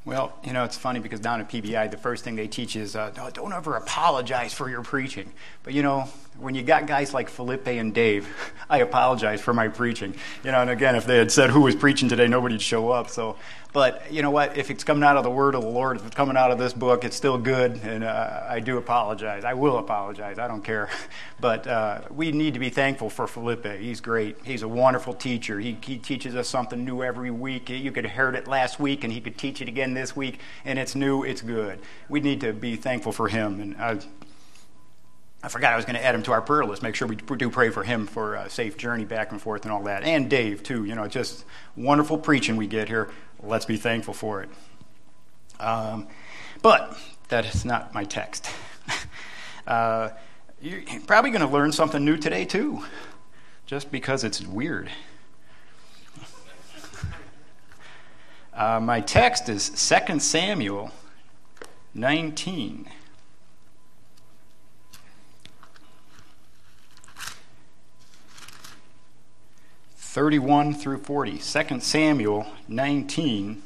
Well, it's funny because down at PBI, the first thing they teach is don't ever apologize for your preaching. But, when you got guys like Felipe and Dave, I apologize for my preaching. And again, if they had said who was preaching today, nobody'd show up. But you know what? If it's coming out of the word of the Lord, if it's coming out of this book, it's still good. And I do apologize. I will apologize. I don't care. But we need to be thankful for Felipe. He's great. He's a wonderful teacher. He teaches us something new every week. You could have heard it last week, and he could teach it again this week. And it's new. It's good. We need to be thankful for him. And I forgot I was going to add him to our prayer list. Make sure we do pray for him for a safe journey back and forth and all that. And Dave, too. Just wonderful preaching we get here. Let's be thankful for it. But that is not my text. You're probably going to learn something new today, too, just because it's weird. My text is 2 Samuel 19. 31 through 40. 2 Samuel 19,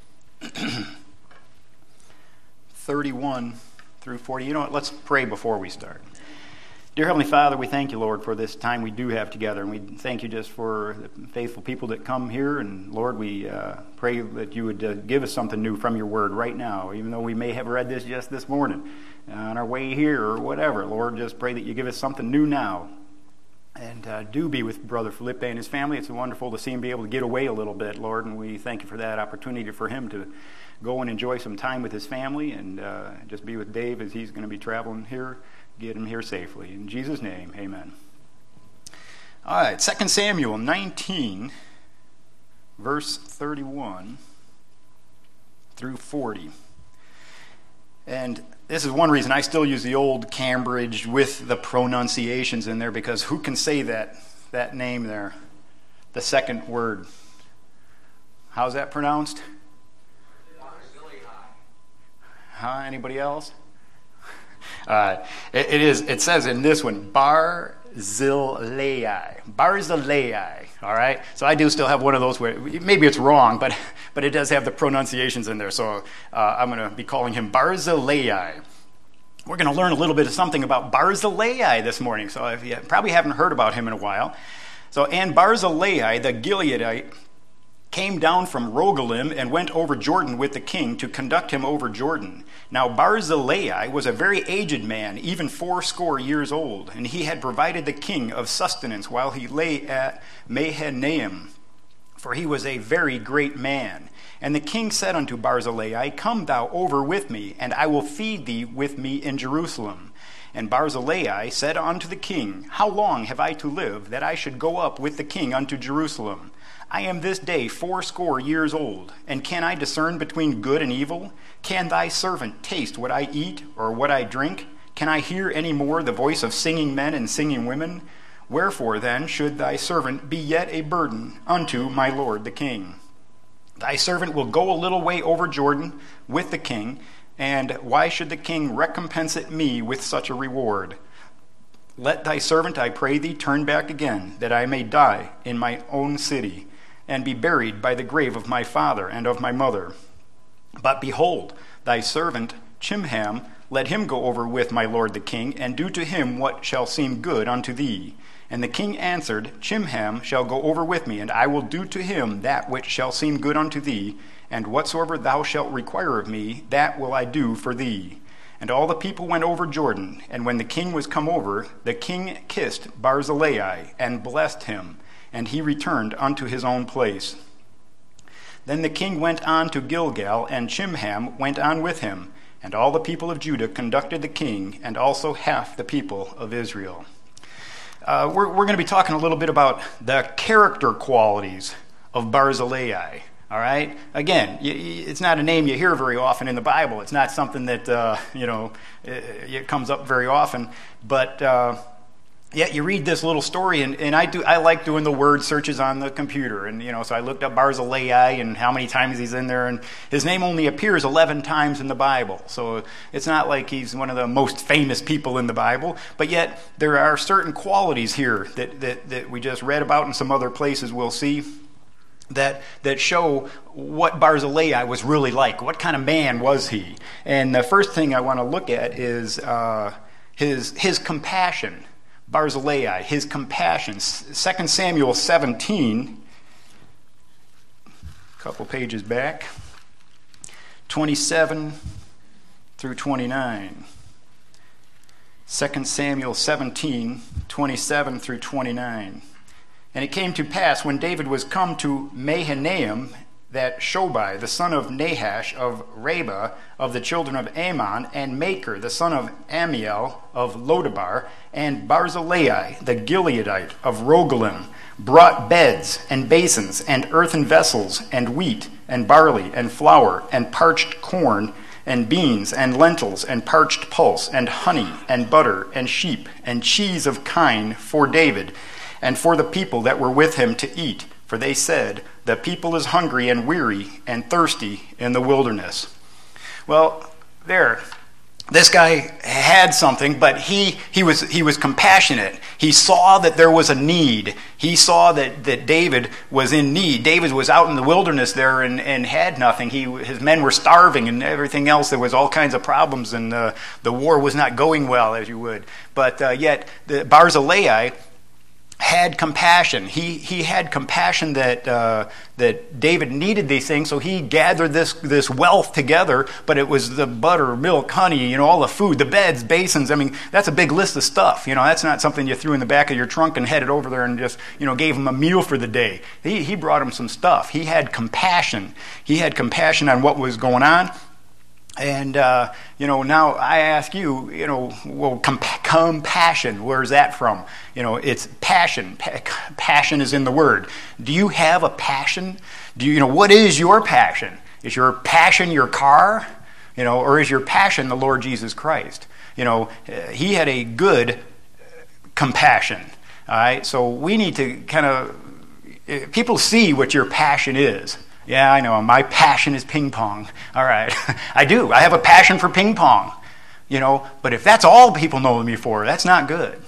31 through 40. You know what? Let's pray before we start. Dear Heavenly Father, we thank you, Lord, for this time we do have together. And we thank you just for the faithful people that come here. And Lord, we pray that you would give us something new from your word right now, even though we may have read this just this morning on our way here or whatever. Lord, just pray that you give us something new now. And do be with Brother Felipe and his family. It's wonderful to see him be able to get away a little bit, Lord, and we thank you for that opportunity for him to go and enjoy some time with his family and just be with Dave as he's going to be traveling here, get him here safely. In Jesus' name, amen. All right, 2 Samuel 19, verse 31 through 40. And this is one reason I still use the old Cambridge with the pronunciations in there, because who can say that name there? The second word. How's that pronounced? Huh? Anybody else? It says in this one, Barzillai. Barzillai. All right? So I do still have one of those where maybe it's wrong, but it does have the pronunciations in there. So I'm going to be calling him Barzillai. We're going to learn a little bit of something about Barzillai this morning. So if you probably haven't heard about him in a while. And Barzillai, the Gileadite, came down from Rogelim and went over Jordan with the king to conduct him over Jordan. Now Barzillai was a very aged man, even 80 years old, and he had provided the king of sustenance while he lay at Mahanaim, for he was a very great man. And the king said unto Barzillai, Come thou over with me, and I will feed thee with me in Jerusalem. And Barzillai said unto the king, How long have I to live, that I should go up with the king unto Jerusalem? I am this day 80 years old, and can I discern between good and evil? Can thy servant taste what I eat, or what I drink? Can I hear any more the voice of singing men and singing women? Wherefore then should thy servant be yet a burden unto my lord the king? Thy servant will go a little way over Jordan with the king, and why should the king recompense it me with such a reward? Let thy servant, I pray thee, turn back again, that I may die in my own city, and be buried by the grave of my father and of my mother. But behold, thy servant Chimham, let him go over with my lord the king, and do to him what shall seem good unto thee. And the king answered, Chimham shall go over with me, and I will do to him that which shall seem good unto thee, and whatsoever thou shalt require of me, that will I do for thee. And all the people went over Jordan, and when the king was come over, the king kissed Barzillai, and blessed him, and he returned unto his own place. Then the king went on to Gilgal, and Chimham went on with him, and all the people of Judah conducted the king, and also half the people of Israel. We're going to be talking a little bit about the character qualities of Barzillai. All right? Again, it's not a name you hear very often in the Bible. It's not something that, it comes up very often. But yet you read this little story, and I like doing the word searches on the computer. And, so I looked up Barzillai and how many times he's in there. And his name only appears 11 times in the Bible. So it's not like he's one of the most famous people in the Bible. But yet there are certain qualities here that we just read about in some other places we'll see. that show what Barzillai was really like. What kind of man was he? And the first thing I want to look at is his compassion. Barzillai, his compassion. 2 Samuel 17, a couple pages back, 27 through 29. 2 Samuel 17, 27 through 29. And it came to pass, when David was come to Mahanaim, that Shobai, the son of Nahash of Reba, of the children of Ammon, and Maker, the son of Amiel of Lodabar, and Barzillai, the Gileadite of Rogelim, brought beds and basins and earthen vessels and wheat and barley and flour and parched corn and beans and lentils and parched pulse and honey and butter and sheep and cheese of kine for David and for the people that were with him to eat. For they said, the people is hungry and weary and thirsty in the wilderness. Well, this guy had something, but he was compassionate. He saw that there was a need. He saw that David was in need. David was out in the wilderness there and had nothing. His men were starving and everything else. There was all kinds of problems, and the war was not going well, as you would. But yet, Barzillai had compassion. He had compassion that David needed these things, so he gathered this wealth together. But it was the butter, milk, honey, all the food, the beds, basins. I mean, that's a big list of stuff. That's not something you threw in the back of your trunk and headed over there and just gave him a meal for the day. He brought him some stuff. He had compassion. He had compassion on what was going on. And, now I ask you, compassion, where's that from? It's passion. Passion is in the word. Do you have a passion? What is your passion? Is your passion your car? Or is your passion the Lord Jesus Christ? He had a good compassion. All right. So we need to people see what your passion is. Yeah, I know. My passion is ping pong. All right. I do. I have a passion for ping pong. But if that's all people know me for, that's not good.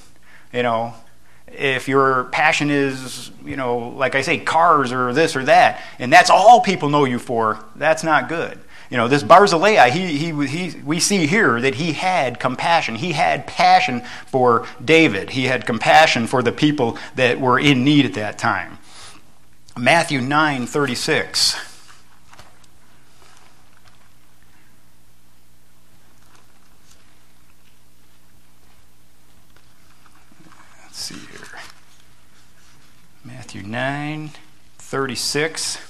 If your passion is, like I say, cars or this or that, and that's all people know you for, that's not good. This Barzillai, we see here that he had compassion. He had passion for David. He had compassion for the people that were in need at that time. Matthew 9:36. Let's see here. Matthew 9:36.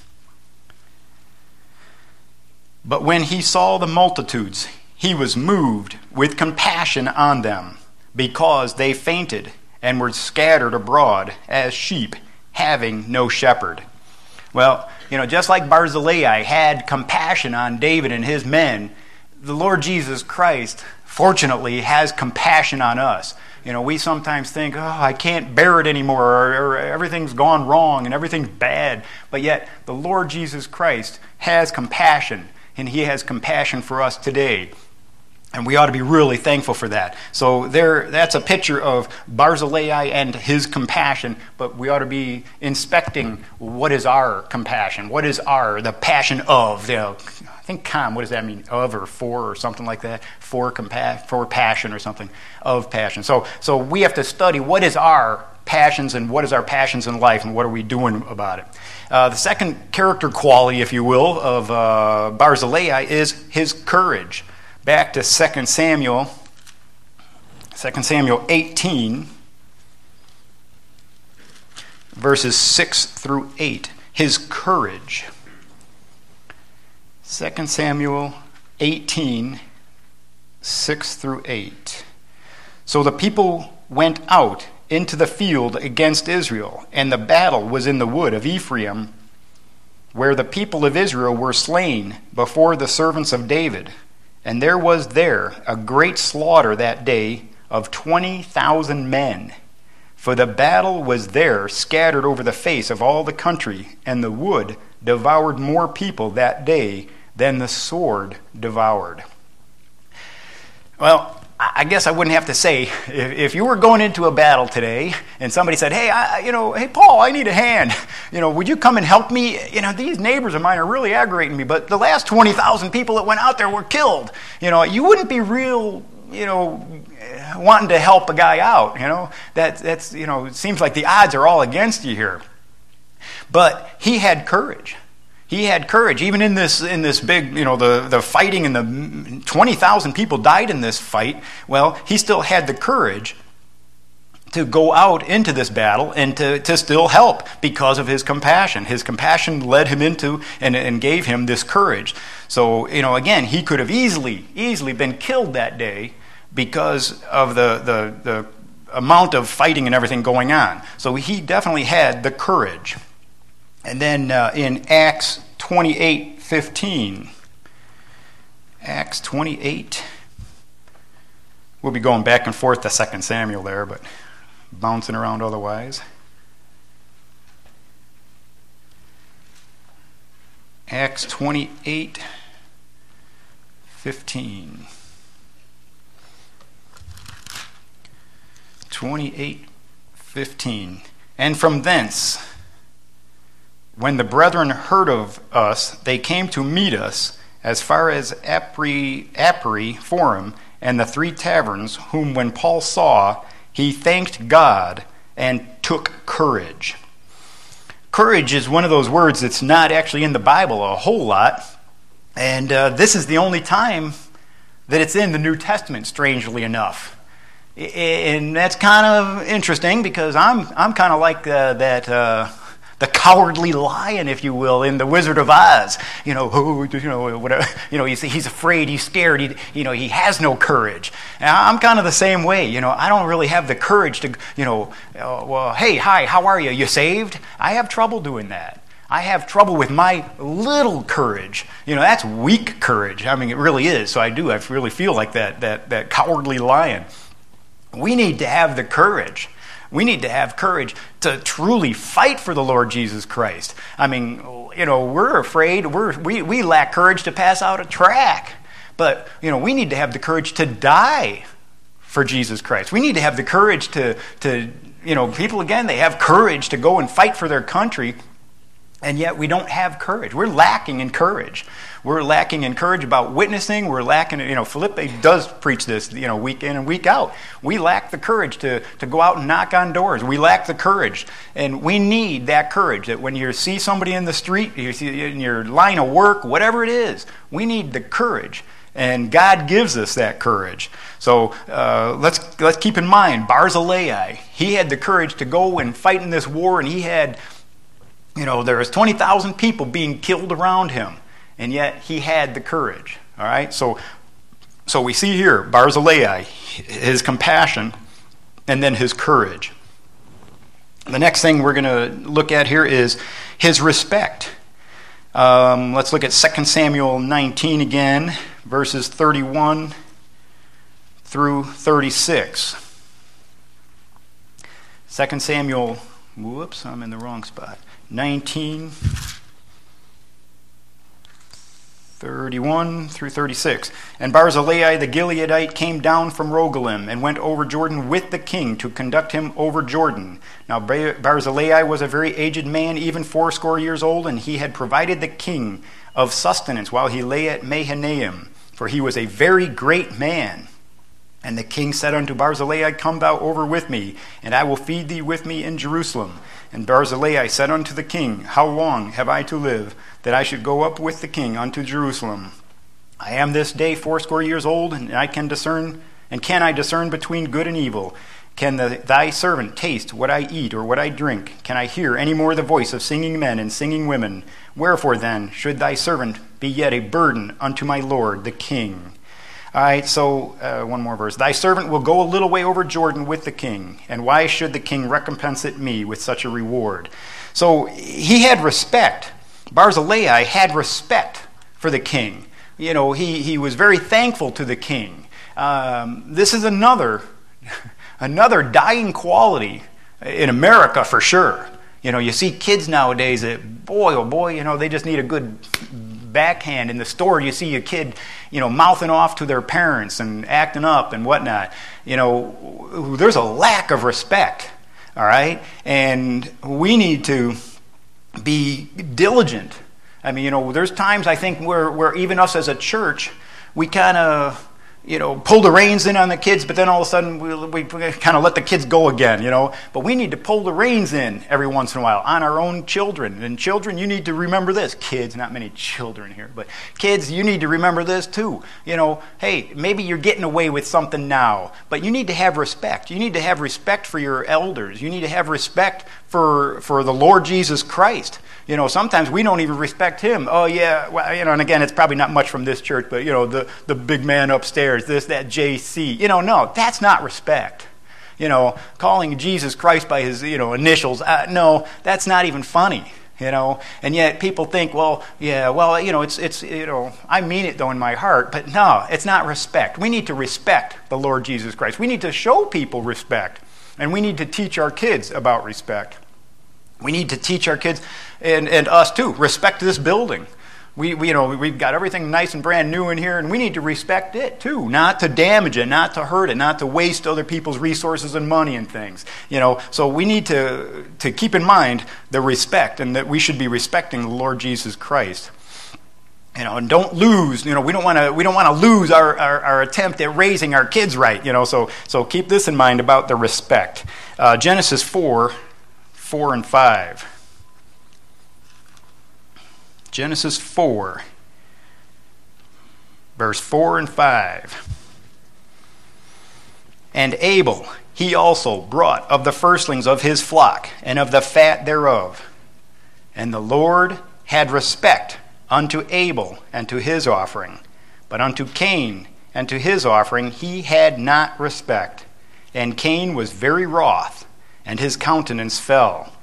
But when he saw the multitudes, he was moved with compassion on them, because they fainted and were scattered abroad as sheep having no shepherd. Well, just like Barzillai had compassion on David and his men, the Lord Jesus Christ, fortunately, has compassion on us. We sometimes think, I can't bear it anymore, or everything's gone wrong and everything's bad. But yet, the Lord Jesus Christ has compassion, and he has compassion for us today. And we ought to be really thankful for that. So that's a picture of Barzillai and his compassion, but we ought to be inspecting what is our compassion. What is the passion of? I think what does that mean? Of or for or something like that? For passion or something. Of passion. So we have to study what is our passions and what is our passions in life and what are we doing about it. The second character quality, if you will, of Barzillai is his courage. Back to 2 Samuel 18, verses 6 through 8. His courage. 2 Samuel 18, 6 through 8. So the people went out into the field against Israel, and the battle was in the wood of Ephraim, where the people of Israel were slain before the servants of David. And there was a great slaughter that day of 20,000 men. For the battle was there scattered over the face of all the country, and the wood devoured more people that day than the sword devoured. Well, I guess I wouldn't have to say, if you were going into a battle today and somebody said, hey, hey, Paul, I need a hand. Would you come and help me? These neighbors of mine are really aggravating me, but the last 20,000 people that went out there were killed. You wouldn't be real, wanting to help a guy out. That's it seems like the odds are all against you here. But he had courage. He had courage, even in this big, the fighting, and the 20,000 people died in this fight. Well, he still had the courage to go out into this battle and to still help because of his compassion. His compassion led him into and gave him this courage. So, again, he could have easily been killed that day because of the amount of fighting and everything going on. So he definitely had the courage. And then in Acts 28:15, Acts 28, we'll be going back and forth to 2 Samuel there, but bouncing around otherwise. Acts 28:15. 28:15. And from thence, when the brethren heard of us, they came to meet us as far as Appii Forum and the 3 taverns, whom when Paul saw, he thanked God and took courage. Courage is one of those words that's not actually in the Bible a whole lot, and this is the only time that it's in the New Testament, strangely enough. And that's kind of interesting, because I'm kind of like the cowardly lion, if you will, in The Wizard of Oz. Whatever. He's afraid, he's scared, he has no courage. And I'm kind of the same way. I don't really have the courage to, well, hey, hi, how are you? You saved? I have trouble doing that. I have trouble with my little courage. That's weak courage. I mean, it really is. So I really feel like that cowardly lion. We need to have the courage. We need to have courage to truly fight for the Lord Jesus Christ. I mean, we're afraid. We lack courage to pass out a tract. But, we need to have the courage to die for Jesus Christ. We need to have the courage to people, again, they have courage to go and fight for their country, and yet we don't have courage. We're lacking in courage. We're lacking in courage about witnessing. We're lacking, Felipe does preach this, week in and week out. We lack the courage to go out and knock on doors. We lack the courage. And we need that courage, that when you see somebody in the street, you see in your line of work, whatever it is, we need the courage. And God gives us that courage. So let's keep in mind, Barzillai, he had the courage to go and fight in this war, and he had, there was 20,000 people being killed around him. And yet he had the courage. All right? So we see here Barzillai, his compassion, and then his courage. The next thing we're going to look at here is his respect. Let's look at 2 Samuel 19 again, verses 31 through 36. 2 Samuel, whoops, I'm in the wrong spot. 19, 31 through 36. And Barzillai the Gileadite came down from Rogelim and went over Jordan with the king to conduct him over Jordan. Now Barzillai was a very aged man, even 80 years old, and he had provided the king of sustenance while he lay at Mahanaim, for he was a very great man. And the king said unto Barzillai, Come thou over with me, and I will feed thee with me in Jerusalem. And Barzillai said unto the king, How long have I to live, that I should go up with the king unto Jerusalem? I am this day 80 years old, and can I discern between good and evil? Can thy servant taste what I eat or what I drink? Can I hear any more the voice of singing men and singing women? Wherefore then should thy servant be yet a burden unto my lord the king? All right, so one more verse. Thy servant will go a little way over Jordan with the king, and why should the king recompense it me with such a reward? So he had respect. Barzillai had respect for the king. He was very thankful to the king. This is another dying quality in America for sure. You see kids nowadays that, boy, oh boy, they just need a good backhand. In the store, you see a kid, mouthing off to their parents and acting up and whatnot. There's a lack of respect, all right? And we need to be diligent. I mean, there's times I think where even us as a church, we kind of, pull the reins in on the kids, but then all of a sudden we kind of let the kids go again, But we need to pull the reins in every once in a while on our own children. And children, you need to remember this. Kids, not many children here, but kids, you need to remember this too. Hey, maybe you're getting away with something now, but you need to have respect. You need to have respect for your elders. You need to have respect for the Lord Jesus Christ. Sometimes we don't even respect him. Oh, yeah, well, and again, it's probably not much from this church, but, the big man upstairs, this, that, JC. No, that's not respect. Calling Jesus Christ by his, initials, no, that's not even funny, And yet people think, it's I mean it, though, in my heart, but no, it's not respect. We need to respect the Lord Jesus Christ. We need to show people respect, and we need to teach our kids about respect. We need to teach our kids and us too, respect this building. We've got everything nice and brand new in here, and we need to respect it too, not to damage it, not to hurt it, not to waste other people's resources and money and things. So we need to keep in mind the respect, and that we should be respecting the Lord Jesus Christ. And don't lose. We don't want to lose our attempt at raising our kids right. So keep this in mind about the respect. Genesis 4 and 5. Genesis 4, verse 4 and 5. And Abel, he also brought of the firstlings of his flock, and of the fat thereof. And the Lord had respect unto Abel and to his offering. But unto Cain and to his offering he had not respect. And Cain was very wroth, and his countenance fell.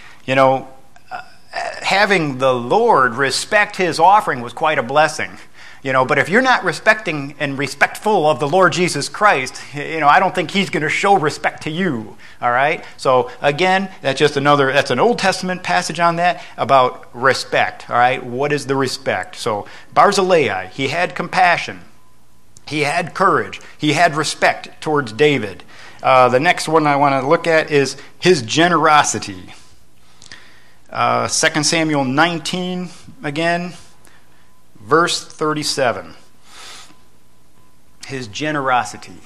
Having the Lord respect his offering was quite a blessing. But if you're not respecting and respectful of the Lord Jesus Christ, I don't think he's going to show respect to you. All right? So again, that's an Old Testament passage on that about respect. All right? What is the respect? So Barzillai, he had compassion. He had courage. He had respect towards David. The next one I want to look at is his generosity. 2 Samuel 19, again, verse 37. His generosity.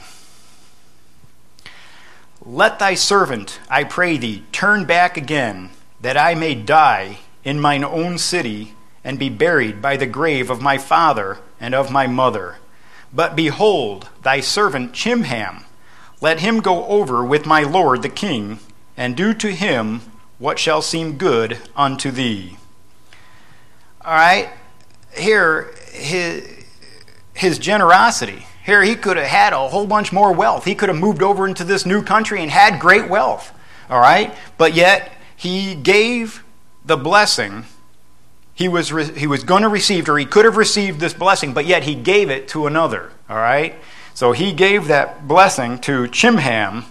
Let thy servant, I pray thee, turn back again, that I may die in mine own city, and be buried by the grave of my father and of my mother. But behold, thy servant Chimham, let him go over with my lord the king, and do to him what shall seem good unto thee. All right, here, his generosity. Here, he could have had a whole bunch more wealth. He could have moved over into this new country and had great wealth. All right, but yet he gave the blessing. He was going to receive, or he could have received this blessing, but yet he gave it to another. All right, so he gave that blessing to Chimham.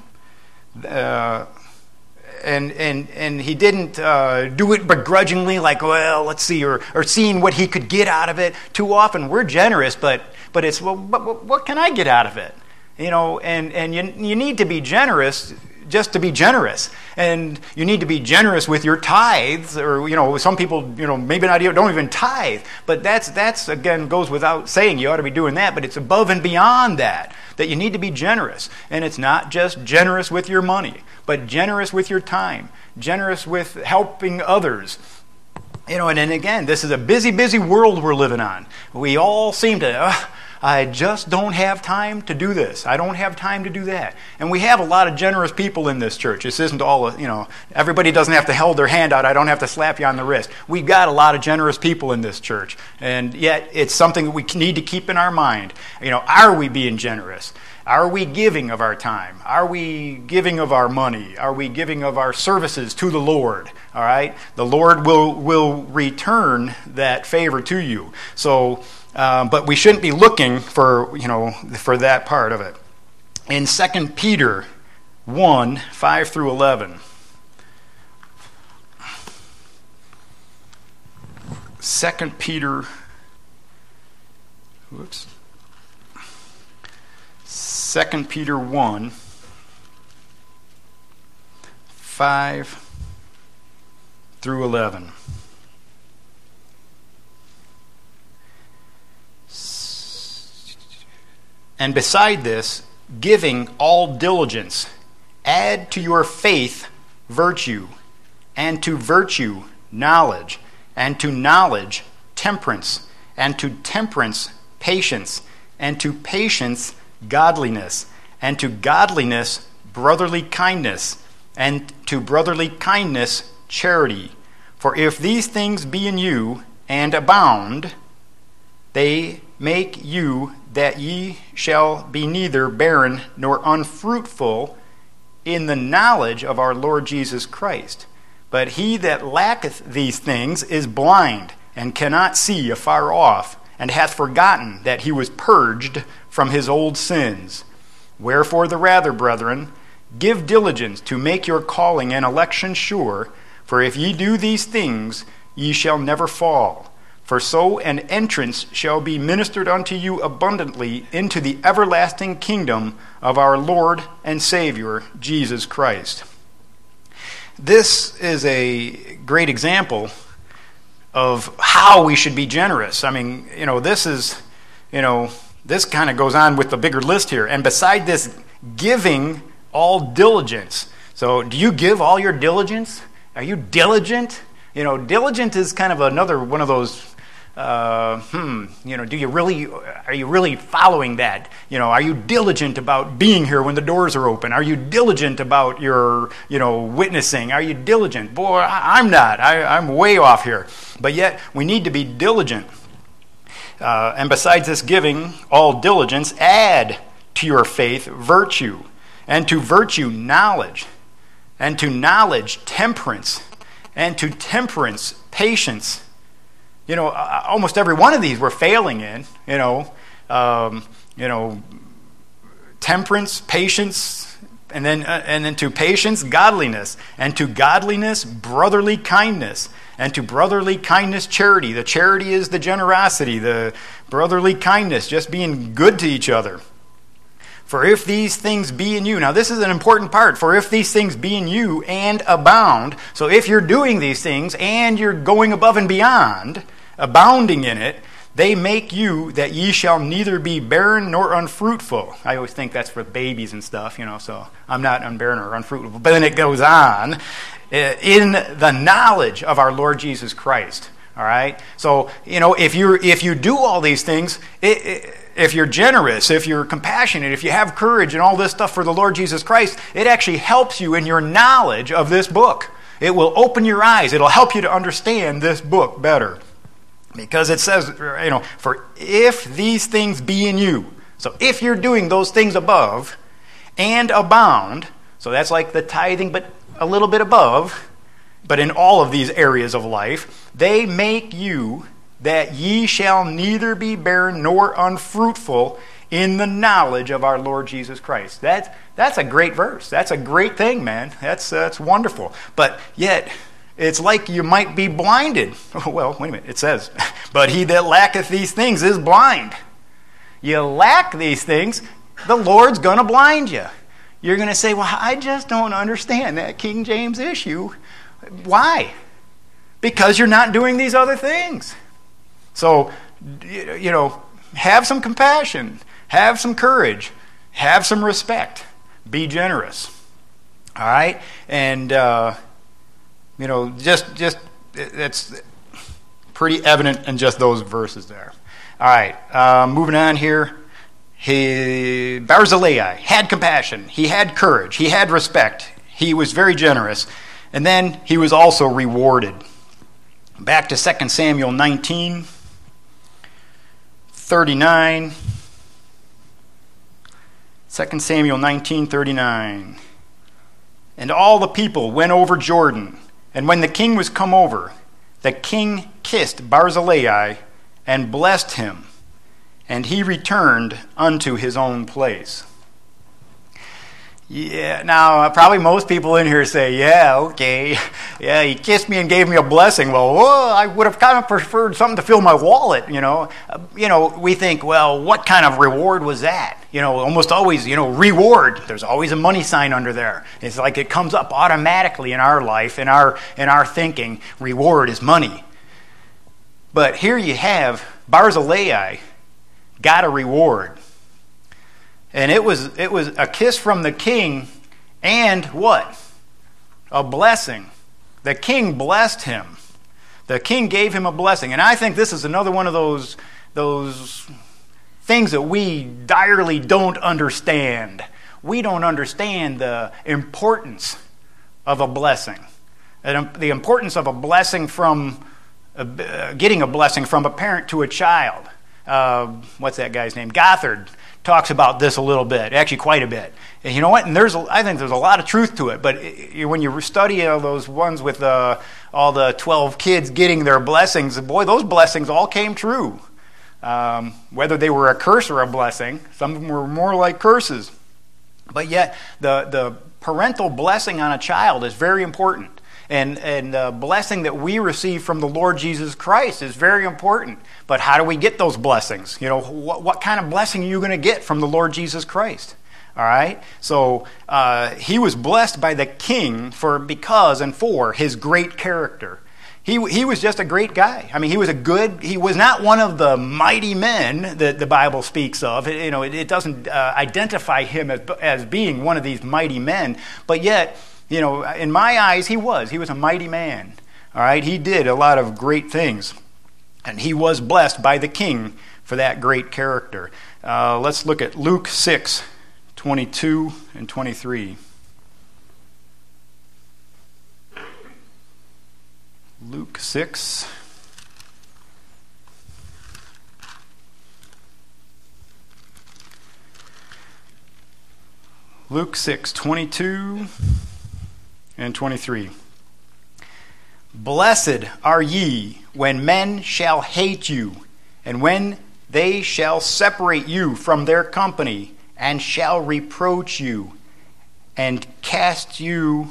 And he didn't do it begrudgingly, like, well, let's see, or seeing what he could get out of it. Too often we're generous, but it's, well, what can I get out of it? And you need to be generous just to be generous. And you need to be generous with your tithes, or, some people, maybe don't even tithe. But that's again, goes without saying. You ought to be doing that, but it's above and beyond that you need to be generous. And it's not just generous with your money, but generous with your time, generous with helping others. And then again, this is a busy, busy world we're living on. We all seem to, I just don't have time to do this. I don't have time to do that. And we have a lot of generous people in this church. This isn't all, everybody doesn't have to hold their hand out. I don't have to slap you on the wrist. We've got a lot of generous people in this church. And yet it's something that we need to keep in our mind. Are we being generous? Are we giving of our time? Are we giving of our money? Are we giving of our services to the Lord? All right? The Lord will return that favor to you. So, but we shouldn't be looking for that part of it. In 2 Peter 1, 5 through 11. 2 Peter Whoops. 2 Peter 1, 5 through 11. And beside this, giving all diligence, add to your faith virtue, and to virtue knowledge, and to knowledge temperance, and to temperance patience, and to patience godliness, and to godliness brotherly kindness, and to brotherly kindness charity. For if these things be in you and abound, they make you that ye shall be neither barren nor unfruitful in the knowledge of our Lord Jesus Christ. But he that lacketh these things is blind, and cannot see afar off, and hath forgotten that he was purged from his old sins. Wherefore the rather, brethren, give diligence to make your calling and election sure, for if ye do these things, ye shall never fall. For so an entrance shall be ministered unto you abundantly into the everlasting kingdom of our Lord and Savior, Jesus Christ. This is a great example of how we should be generous. I mean, this is, this kind of goes on with the bigger list here. And beside this, giving all diligence. So do you give all your diligence? Are you diligent? Diligent is kind of another one of those are you really following that? Are you diligent about being here when the doors are open? Are you diligent about your, witnessing? Are you diligent? Boy, I'm not. I'm way off here. But yet, we need to be diligent. And besides this giving, all diligence, add to your faith virtue, and to virtue knowledge, and to knowledge temperance, and to temperance patience. Almost every one of these we're failing in. Temperance, patience, and then to patience, godliness, and to godliness, brotherly kindness, and to brotherly kindness, charity. The charity is the generosity. The brotherly kindness, just being good to each other. For if these things be in you, now this is an important part, for if these things be in you and abound, so if you're doing these things and you're going above and beyond, abounding in it, they make you that ye shall neither be barren nor unfruitful. I always think that's for babies and stuff, so I'm not unbarren or unfruitful. But then it goes on, in the knowledge of our Lord Jesus Christ. All right? So, if you do all these things, if you're generous, if you're compassionate, if you have courage and all this stuff for the Lord Jesus Christ, it actually helps you in your knowledge of this book. It will open your eyes. It'll help you to understand this book better. Because it says, for if these things be in you, so if you're doing those things above and abound, so that's like the tithing, but a little bit above, but in all of these areas of life, they make you that ye shall neither be barren nor unfruitful in the knowledge of our Lord Jesus Christ. That's a great verse. That's a great thing, man. That's wonderful. But yet, it's like you might be blinded. Well, wait a minute. It says, but he that lacketh these things is blind. You lack these things, the Lord's going to blind you. You're going to say, well, I just don't understand that King James issue. Why? Because you're not doing these other things. So, have some compassion, have some courage, have some respect, be generous. All right? And, just it's pretty evident in just those verses there. All right, moving on here. Barzillai had compassion. He had courage. He had respect. He was very generous. And then he was also rewarded. Back to 2 Samuel 19, 39. 2 Samuel 19:39. And all the people went over Jordan. And when the king was come over, the king kissed Barzillai and blessed him, and he returned unto his own place. Yeah, now probably most people in here say, yeah, okay, yeah, he kissed me and gave me a blessing. Well, whoa, I would have kind of preferred something to fill my wallet, you know. We think, well, what kind of reward was that? Almost always, reward. There's always a money sign under there. It's like it comes up automatically in our life, in our thinking. Reward is money. But here you have Barzillai got a reward. And it was a kiss from the king and what? A blessing. The king blessed him. The king gave him a blessing. And I think this is another one of those things that we direly don't understand. We don't understand the importance of a blessing. The importance of a blessing from getting a blessing from a parent to a child. What's that guy's name? Gothard talks about this a little bit, actually quite a bit. And you know what? And I think there's a lot of truth to it. But when you study those ones with all the 12 kids getting their blessings, boy, those blessings all came true. Whether they were a curse or a blessing, some of them were more like curses. But yet, the parental blessing on a child is very important. And the blessing that we receive from the Lord Jesus Christ is very important. But how do we get those blessings? What kind of blessing are you going to get from the Lord Jesus Christ? All right? So he was blessed by the king because and for his great character. He was just a great guy. I mean, he was not one of the mighty men that the Bible speaks of. It doesn't identify him as being one of these mighty men. But yet, in my eyes, he was a mighty man. All right, he did a lot of great things, and he was blessed by the king for that great character. Let's look at Luke 6:22 and 23. Luke 6. Luke 6:22 and 23. Blessed are ye when men shall hate you, and when they shall separate you from their company, and shall reproach you, and cast your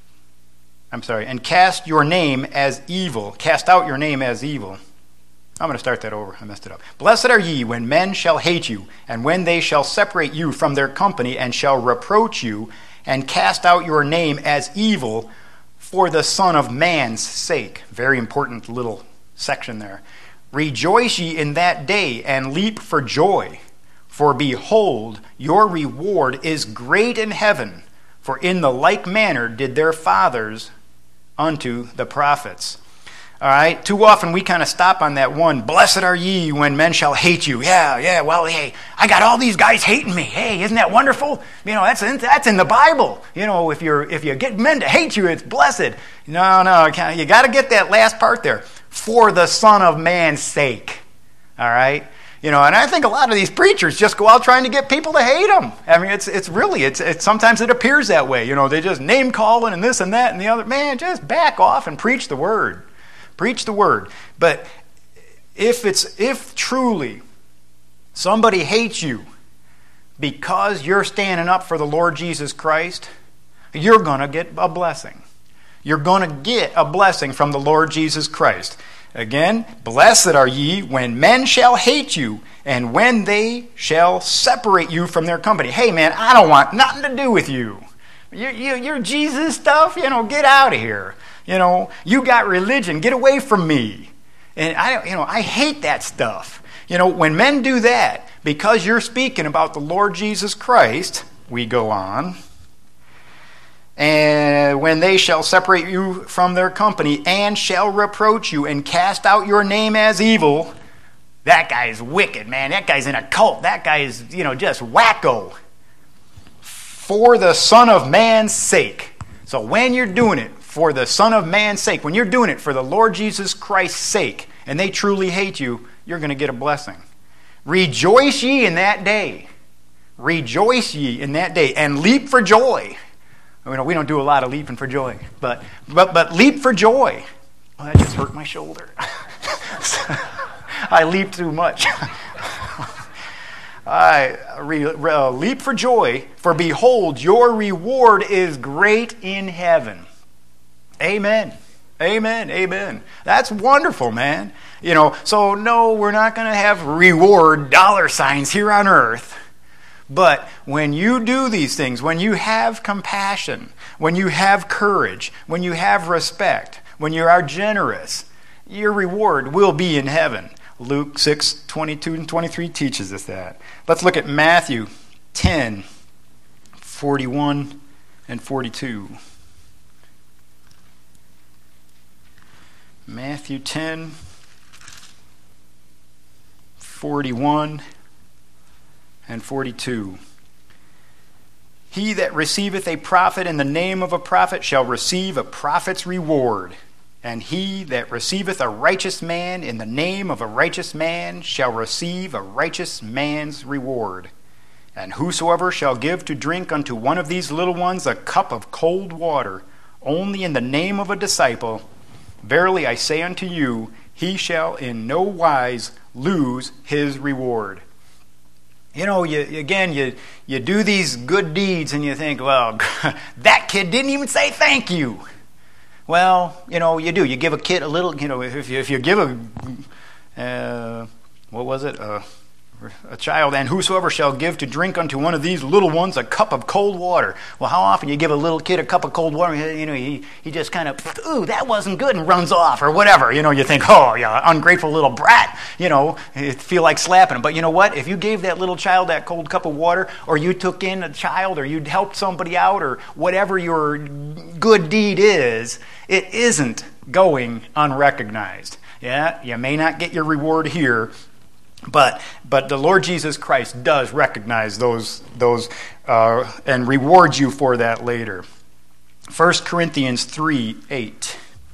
name as evil. Cast out your name as evil. I'm going to start that over. I messed it up. Blessed are ye when men shall hate you, and when they shall separate you from their company, and shall reproach you, and cast out your name as evil for the Son of Man's sake. Very important little section there. Rejoice ye in that day, and leap for joy. For behold, your reward is great in heaven. For in the like manner did their fathers unto the prophets. All right, too often we kind of stop on that one. Blessed are ye when men shall hate you. Yeah, well, hey, I got all these guys hating me. Hey, isn't that wonderful? That's in the Bible. If you get men to hate you, it's blessed. No, you got to get that last part there. For the Son of Man's sake. All right? And I think a lot of these preachers just go out trying to get people to hate them. I mean, it's sometimes it appears that way. They just name calling and this and that and the other. Man, just back off and preach the word. Preach the word. But if truly somebody hates you because you're standing up for the Lord Jesus Christ, you're going to get a blessing. You're going to get a blessing from the Lord Jesus Christ. Again, blessed are ye when men shall hate you, and when they shall separate you from their company. Hey man, I don't want nothing to do with you. Your Jesus stuff, get out of here. You got religion, get away from me. And I hate that stuff. When men do that, because you're speaking about the Lord Jesus Christ, we go on. And when they shall separate you from their company, and shall reproach you, and cast out your name as evil, that guy's wicked, man. That guy's in a cult. That guy is, just wacko. For the Son of Man's sake. So when you're doing it for the Son of Man's sake, when you're doing it for the Lord Jesus Christ's sake, and they truly hate you, you're going to get a blessing. Rejoice ye in that day. Rejoice ye in that day, and leap for joy. We don't do a lot of leaping for joy, but leap for joy. Oh, that just hurt my shoulder. I leap too much. leap for joy, for behold, your reward is great in heaven. Amen. Amen. Amen. That's wonderful, man. So no, we're not going to have reward dollar signs here on earth. But when you do these things, when you have compassion, when you have courage, when you have respect, when you are generous, your reward will be in heaven. Luke 6:22 and 23 teaches us that. Let's look at Matthew 10:41 and 42. Matthew 10:41 and 42. He that receiveth a prophet in the name of a prophet shall receive a prophet's reward. And he that receiveth a righteous man in the name of a righteous man shall receive a righteous man's reward. And whosoever shall give to drink unto one of these little ones a cup of cold water, only in the name of a disciple, verily I say unto you, he shall in no wise lose his reward. You do these good deeds and you think, well, that kid didn't even say thank you. Well, you do. You give a kid a little, if you give a child, and whosoever shall give to drink unto one of these little ones a cup of cold water. Well, how often you give a little kid a cup of cold water, he just kind of, ooh, that wasn't good, and runs off, or whatever. You think, oh, yeah, ungrateful little brat, you feel like slapping him. But you know what? If you gave that little child that cold cup of water, or you took in a child, or you helped somebody out, or whatever your good deed is, it isn't going unrecognized. Yeah, you may not get your reward here, but the Lord Jesus Christ does recognize those and rewards you for that later. 1 Corinthians 3:8.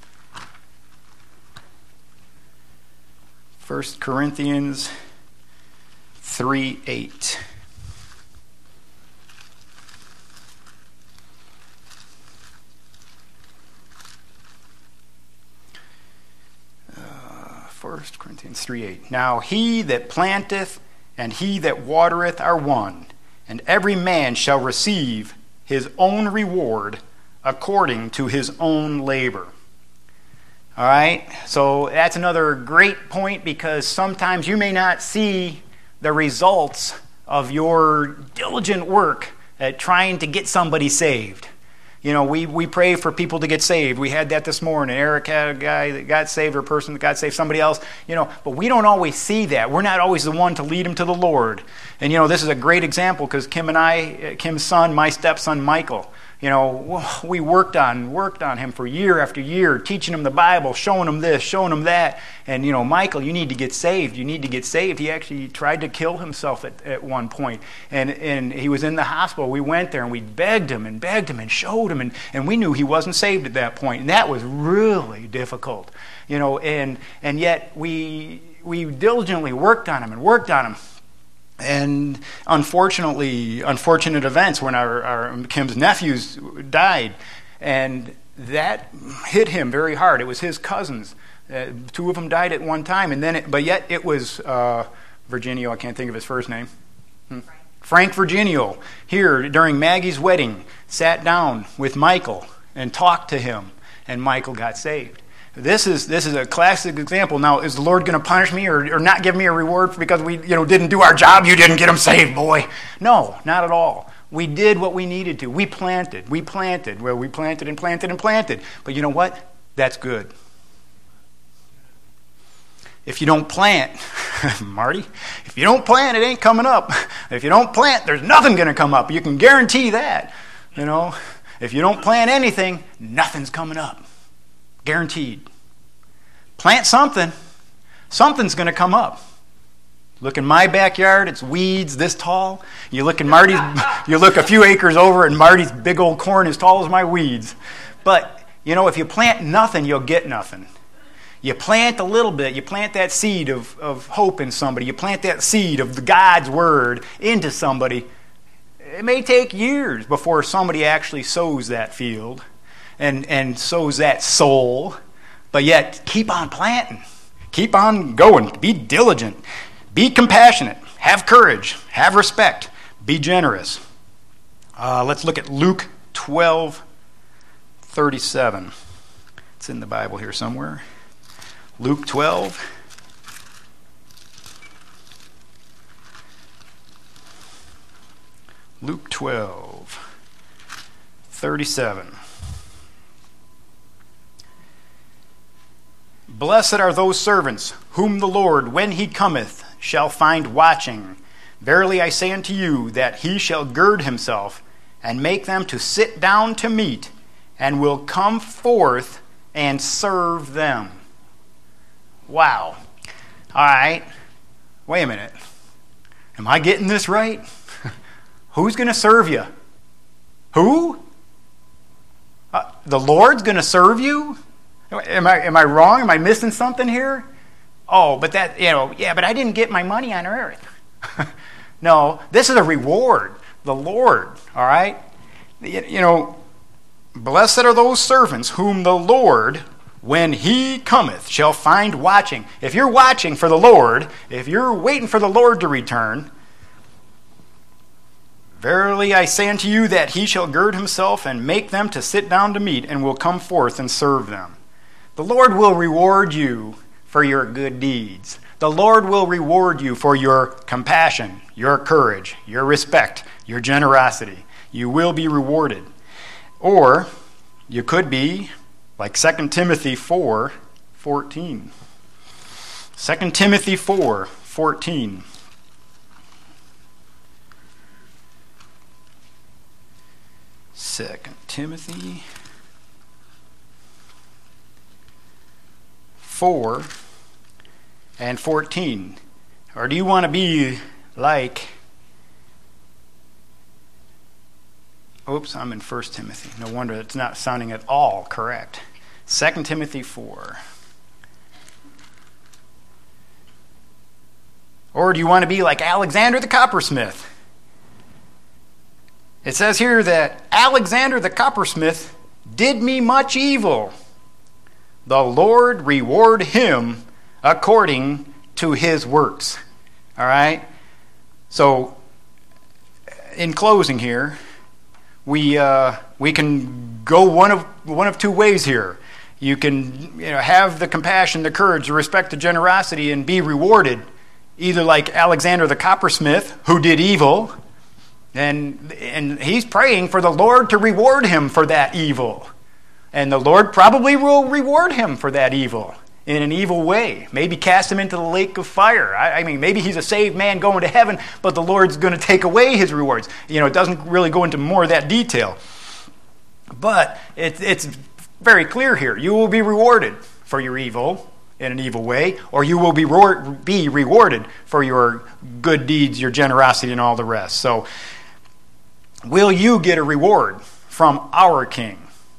1 Corinthians 3:8. First Corinthians 3:8. Now he that planteth and he that watereth are one, and every man shall receive his own reward according to his own labor. All right? So that's another great point, because sometimes you may not see the results of your diligent work at trying to get somebody saved. We pray for people to get saved. We had that this morning. Eric had a guy that got saved, or a person that got saved, somebody else. But we don't always see that. We're not always the one to lead them to the Lord. And, this is a great example, because Kim's son, my stepson, Michael, we worked on him for year after year, teaching him the Bible, showing him this, showing him that. And, Michael, you need to get saved. You need to get saved. He actually tried to kill himself at one point. And he was in the hospital. We went there and we begged him and showed him. And we knew he wasn't saved at that point. And that was really difficult. And yet we diligently worked on him. And unfortunate events when our Kim's nephews died, and that hit him very hard. It was his cousins. Two of them died at one time, but yet it was Virginio. I can't think of his first name. Frank Virginio, here during Maggie's wedding, sat down with Michael and talked to him, and Michael got saved. This is a classic example. Now, is the Lord going to punish me or not give me a reward because we didn't do our job? You didn't get them saved, boy. No, not at all. We did what we needed to. We planted. Well, we planted and planted and planted. But you know what? That's good. If you don't plant, Marty, if you don't plant, it ain't coming up. If you don't plant, there's nothing going to come up. You can guarantee that. If you don't plant anything, nothing's coming up. Guaranteed. Plant something. Something's going to come up. Look in my backyard, it's weeds this tall. You look a few acres over, and Marty's big old corn as tall as my weeds. But, if you plant nothing, you'll get nothing. You plant a little bit. You plant that seed of hope in somebody. You plant that seed of God's word into somebody. It may take years before somebody actually sows that field and sows that soul. But yet, keep on planting. Keep on going. Be diligent. Be compassionate. have courage, have respect, be generous. Let's look at Luke 12:37. It's in the Bible here somewhere. Luke 12. Luke 12:37. Blessed are those servants whom the Lord, when he cometh, shall find watching. Verily I say unto you, that he shall gird himself, and make them to sit down to meat, and will come forth and serve them. Wow. All right. Wait a minute. Am I getting this right? Who's going to serve you? Who? The Lord's going to serve you? Am I wrong? Am I missing something here? Oh, but but I didn't get my money on earth. No, this is a reward. The Lord, all right? Blessed are those servants whom the Lord, when he cometh, shall find watching. If you're watching for the Lord, if you're waiting for the Lord to return, verily I say unto you that he shall gird himself and make them to sit down to meat, and will come forth and serve them. The Lord will reward you for your good deeds. The Lord will reward you for your compassion, your courage, your respect, your generosity. You will be rewarded. Or you could be like 2 Timothy 4:14. 2 Timothy 4:14. 2 Timothy 4:14. Or do you want to be like... Oops, I'm in 1 Timothy. No wonder it's not sounding at all correct. 2 Timothy 4. Or do you want to be like Alexander the coppersmith? It says here that Alexander the coppersmith did me much evil. The Lord reward him according to his works. All right? So, in closing here, we can go one of two ways here. You can have the compassion, the courage, the respect, the generosity, and be rewarded, either like Alexander the coppersmith, who did evil, and he's praying for the Lord to reward him for that evil. And the Lord probably will reward him for that evil in an evil way. Maybe cast him into the lake of fire. I mean, maybe he's a saved man going to heaven, but the Lord's going to take away his rewards. It doesn't really go into more of that detail. But it's very clear here. You will be rewarded for your evil in an evil way, or you will be rewarded for your good deeds, your generosity, and all the rest. So, will you get a reward from our King?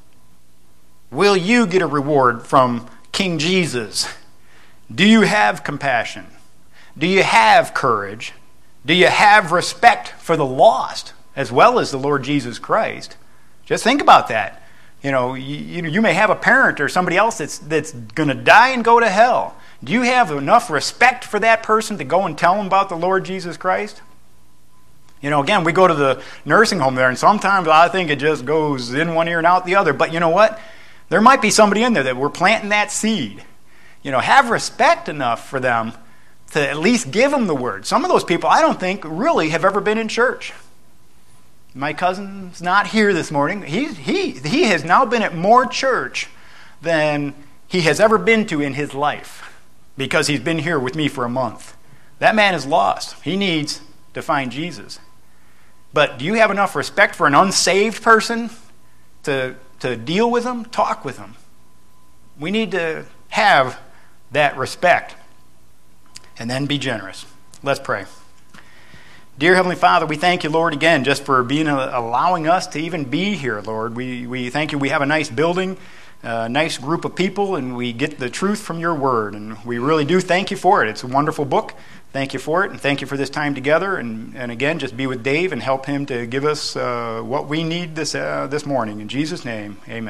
Will you get a reward from King Jesus? Do you have compassion? Do you have courage? Do you have respect for the lost as well as the Lord Jesus Christ? Just think about that. You may have a parent or somebody else that's going to die and go to hell. Do you have enough respect for that person to go and tell them about the Lord Jesus Christ? Again, we go to the nursing home there, and sometimes I think it just goes in one ear and out the other. But you know what? There might be somebody in there that we're planting that seed. Have respect enough for them to at least give them the word. Some of those people I don't think really have ever been in church. My cousin's not here this morning. He has now been at more church than he has ever been to in his life because he's been here with me for a month. That man is lost. He needs to find Jesus. But do you have enough respect for an unsaved person to deal with them, talk with them? We need to have that respect and then be generous. Let's pray. Dear Heavenly Father, we thank you, Lord, again, just for allowing us to even be here, Lord. We thank you we have a nice building, a nice group of people, and we get the truth from your word. And we really do thank you for it. It's a wonderful book. Thank you for it, and thank you for this time together. And again, just be with Dave and help him to give us what we need this morning. In Jesus' name, amen.